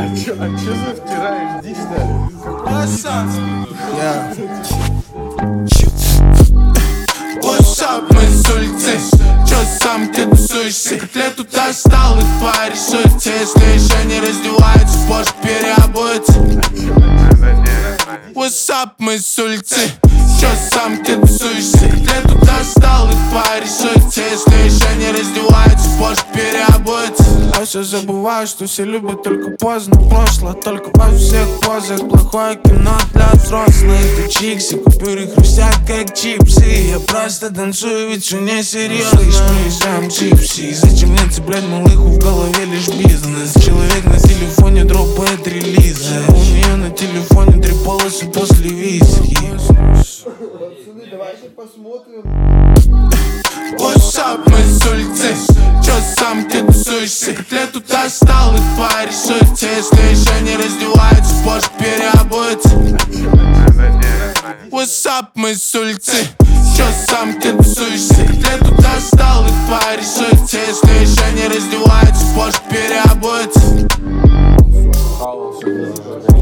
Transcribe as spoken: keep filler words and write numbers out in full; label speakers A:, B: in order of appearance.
A: чё, а чё за втираешь? Иди сюда.
B: Yeah. What's up, мы с улицы? Чё сам ты тусуешься? Котлет тут остал, и порешится. Если еще не раздеваются, позже переобуются. What's up, мы с улицы? Чё сам ты тусуешься? Котлет тут остал, и порешится. Если еще не раздеваются, позже переобуются. Я все забываю, что все любят только поздно прошлое. Только во всех позах плохое кино для взрослых. Это чикси, купюры хрустят как чипсы. Я просто танцую, ведь все не серьезно. Мы сам чипси. Зачем мне цеплять малыху, в голове лишь бизнес. Человек на телефоне дропает релизы. У нее на телефоне три полосы после виски.
A: Пацаны, давайте посмотрим.
B: What's up, мы с улицы? Чё сам ты тусуешься? Котлет тут остал, и порешится. Если еще не раздеваются, позже переобуются. What's up, мы с улицы? Чё сам ты тусуешься? Котлет тут остал, и порешится. Если еще не раздеваются, позже переобуются.